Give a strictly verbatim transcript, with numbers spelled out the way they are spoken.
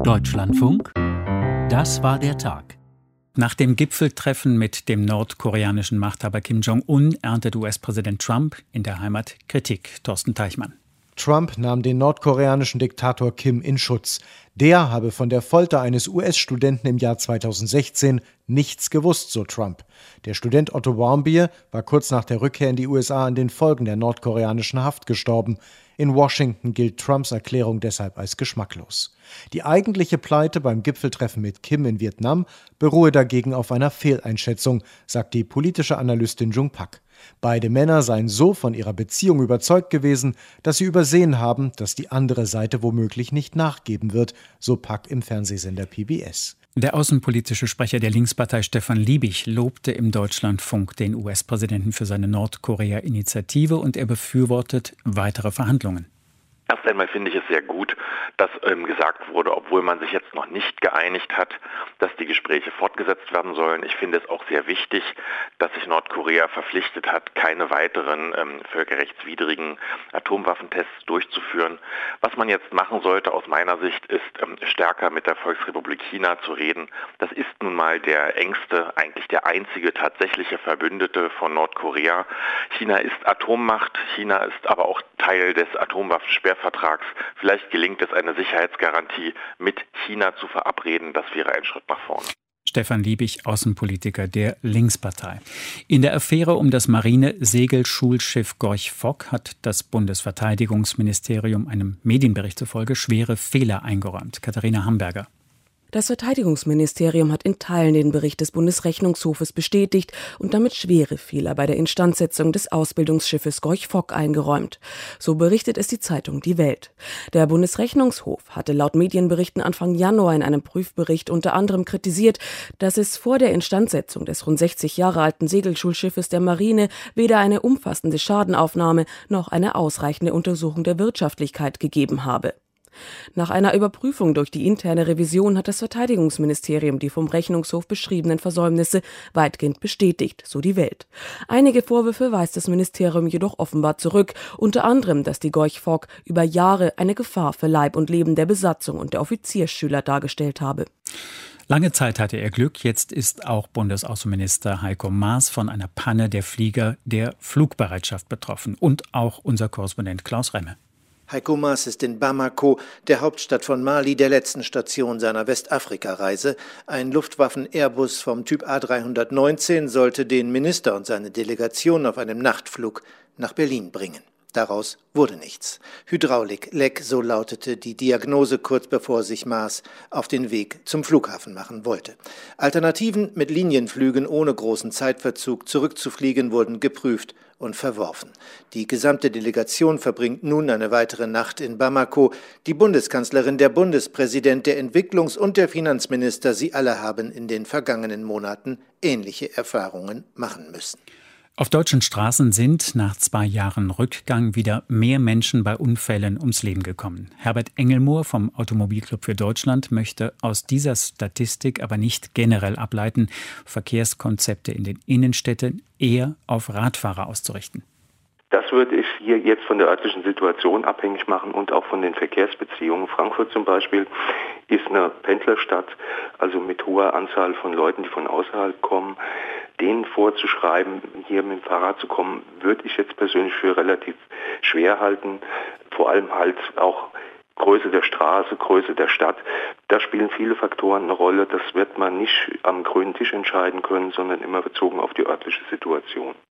Deutschlandfunk, das war der Tag. Nach dem Gipfeltreffen mit dem nordkoreanischen Machthaber Kim Jong-un erntet U S-Präsident Trump in der Heimat Kritik. Thorsten Teichmann. Trump nahm den nordkoreanischen Diktator Kim in Schutz. Der habe von der Folter eines U S-Studenten im Jahr zweitausendsechzehn nichts gewusst, so Trump. Der Student Otto Warmbier war kurz nach der Rückkehr in die U S A an den Folgen der nordkoreanischen Haft gestorben. In Washington gilt Trumps Erklärung deshalb als geschmacklos. Die eigentliche Pleite beim Gipfeltreffen mit Kim in Vietnam beruhe dagegen auf einer Fehleinschätzung, sagt die politische Analystin Jung Pak. Beide Männer seien so von ihrer Beziehung überzeugt gewesen, dass sie übersehen haben, dass die andere Seite womöglich nicht nachgeben wird, so Pak im Fernsehsender P B S. Der außenpolitische Sprecher der Linkspartei Stefan Liebig lobte im Deutschlandfunk den U S-Präsidenten für seine Nordkorea-Initiative und er befürwortet weitere Verhandlungen. Erst einmal finde ich es sehr gut, dass ähm, gesagt wurde, obwohl man sich jetzt noch nicht geeinigt hat, dass die Gespräche fortgesetzt werden sollen. Ich finde es auch sehr wichtig, dass sich Nordkorea verpflichtet hat, keine weiteren ähm, völkerrechtswidrigen Atomwaffentests durchzuführen. Was man jetzt machen sollte aus meiner Sicht ist, ähm, stärker mit der Volksrepublik China zu reden. Das ist nun mal der engste, eigentlich der einzige tatsächliche Verbündete von Nordkorea. China ist Atommacht, China ist aber auch Teil des Atomwaffensperrvertrags. Vielleicht gelingt es, eine Sicherheitsgarantie mit China zu verabreden. Das wäre ein Schritt nach vorne. Stefan Liebig, Außenpolitiker der Linkspartei. In der Affäre um das Marine-Segelschulschiff Gorch Fock hat das Bundesverteidigungsministerium einem Medienbericht zufolge schwere Fehler eingeräumt. Katharina Hamburger. Das Verteidigungsministerium hat in Teilen den Bericht des Bundesrechnungshofes bestätigt und damit schwere Fehler bei der Instandsetzung des Ausbildungsschiffes Gorch Fock eingeräumt. So berichtet es die Zeitung Die Welt. Der Bundesrechnungshof hatte laut Medienberichten Anfang Januar in einem Prüfbericht unter anderem kritisiert, dass es vor der Instandsetzung des rund sechzig Jahre alten Segelschulschiffes der Marine weder eine umfassende Schadenaufnahme noch eine ausreichende Untersuchung der Wirtschaftlichkeit gegeben habe. Nach einer Überprüfung durch die interne Revision hat das Verteidigungsministerium die vom Rechnungshof beschriebenen Versäumnisse weitgehend bestätigt, so die Welt. Einige Vorwürfe weist das Ministerium jedoch offenbar zurück, unter anderem, dass die Gorch Fock über Jahre eine Gefahr für Leib und Leben der Besatzung und der Offiziersschüler dargestellt habe. Lange Zeit hatte er Glück, jetzt ist auch Bundesaußenminister Heiko Maas von einer Panne der Flieger der Flugbereitschaft betroffen und auch unser Korrespondent Klaus Remme. Heiko Maas ist in Bamako, der Hauptstadt von Mali, der letzten Station seiner Westafrika-Reise. Ein Luftwaffen-Airbus vom Typ A dreihundertneunzehn sollte den Minister und seine Delegation auf einem Nachtflug nach Berlin bringen. Daraus wurde nichts. Hydraulik-Leck, so lautete die Diagnose kurz bevor sich Maas auf den Weg zum Flughafen machen wollte. Alternativen mit Linienflügen ohne großen Zeitverzug zurückzufliegen wurden geprüft und verworfen. Die gesamte Delegation verbringt nun eine weitere Nacht in Bamako. Die Bundeskanzlerin, der Bundespräsident, der Entwicklungs- und der Finanzminister, sie alle haben in den vergangenen Monaten ähnliche Erfahrungen machen müssen. Auf deutschen Straßen sind nach zwei Jahren Rückgang wieder mehr Menschen bei Unfällen ums Leben gekommen. Herbert Engelmohr vom Automobilclub für Deutschland möchte aus dieser Statistik aber nicht generell ableiten, Verkehrskonzepte in den Innenstädten eher auf Radfahrer auszurichten. Das würde ich hier jetzt von der örtlichen Situation abhängig machen und auch von den Verkehrsbeziehungen. Frankfurt zum Beispiel ist eine Pendlerstadt, also mit hoher Anzahl von Leuten, die von außerhalb kommen. Denen vorzuschreiben, hier mit dem Fahrrad zu kommen, würde ich jetzt persönlich für relativ schwer halten. Vor allem halt auch Größe der Straße, Größe der Stadt. Da spielen viele Faktoren eine Rolle. Das wird man nicht am grünen Tisch entscheiden können, sondern immer bezogen auf die örtliche Situation.